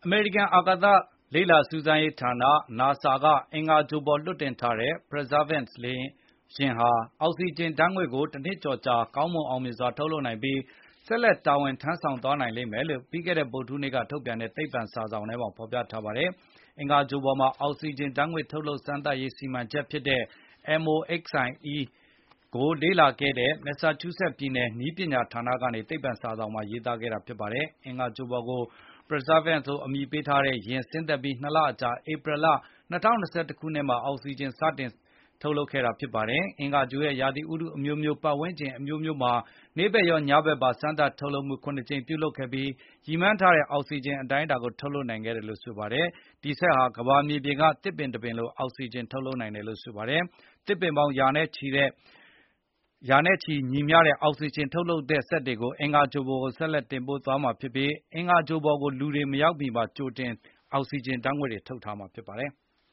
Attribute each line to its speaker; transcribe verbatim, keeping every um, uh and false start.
Speaker 1: အမေရိကန်အာကာသလေ့လာစူးစမ်းရေးဌာန NASA ကအင်္ဂါဂြိုဟ်ပေါ်လွှတ်တင်ထားတဲ့ Perseverance လေယာဉ်ဟာ အောက်ဆီဂျင်ဓာတ်ငွေ့ကိုတနှစ်ကျော်ကြာ ကောင်းမွန်အောင်မြင်စွာထုတ်လုပ်နိုင်ပြီး ဆက်လက်တာဝန်ထမ်းဆောင်သွားနိုင်လိမ့်မယ်လို့ ပြီးခဲ့တဲ့ ဗုဒ္ဓဟူးနေ့ကထုတ်ပြန်တဲ့ သိပ္ပံစာစောင်ထဲမှာဖေါ်ပြထားပါတယ်။ အင်္ဂါဂြိုဟ်ပေါ်မှာ အောက်ဆီဂျင်ဓာတ်ငွေ့ထုတ်လုပ်စမ်းသပ်ရေးစီမံချက်ဖြစ်တဲ့ MOXIE ကိုလေ့လာခဲ့တဲ့ Massachusetts ပြည်နယ်နည်းပညာဌာနကနေ သိပ္ပံစာစောင်မှာရေးသားခဲ့တာဖြစ်ပါတယ်။ အင်္ဂါဂြိုဟ်ပေါ်ကို Perseverance လို့အမည်ပေးထားတဲ့ယာဉ်ဆင်းသက်ပြီး ၂ လအကြာ ဧပြီလ ၂၀၂၁ ခုနှစ်မှာ အောက်ဆီဂျင်စတင်ထုတ်လုပ်ခဲ့တာဖြစ်ပါတယ်။ အင်္ဂါဂြိုဟ်ရဲ့ရာသီဥတုအမျိုးမျိုး၊ ပတ်ဝန်းကျင်အမျိုးမျိုးမှာ နေ့ဘက်ရောညဘက်ပါ စမ်းသပ်ထုတ်လုပ်မှု ၇ ကြိမ်ပြုလုပ်ခဲ့ပြီး ရည်မှန်းထားတဲ့ အောက်ဆီဂျင်အတိုင်းအတာကိုထုတ်လုပ်နိုင်ခဲ့တယ်လို့ဆိုပါတယ်။ ဒီစက်ဟာကမ္ဘာမြေပြင်က သစ်ပင်တပင်လို အောက်ဆီဂျင်ထုတ်လုပ်နိုင်တယ်လို့ဆိုပါတယ်။ သစ်ပင်ပေါင်းရာနဲ့ချီညီမျှတဲ့အောက်ဆီဂျင်ထုတ်လုပ်တဲ့စက်တွေကို အင်္ဂါဂြိုဟ်ပေါ်ကိုဆက်လက်တင်ပို့သွားမှာဖြစ်ပြီး အင်္ဂါဂြိုဟ်ပေါ်ကိုလူတွေမရောက်မီမှာကြိုတင်အောက်ဆီဂျင်ဓာတ်ငွေ့တွေထုတ်ထားမှာဖြစ်ပါတယ်။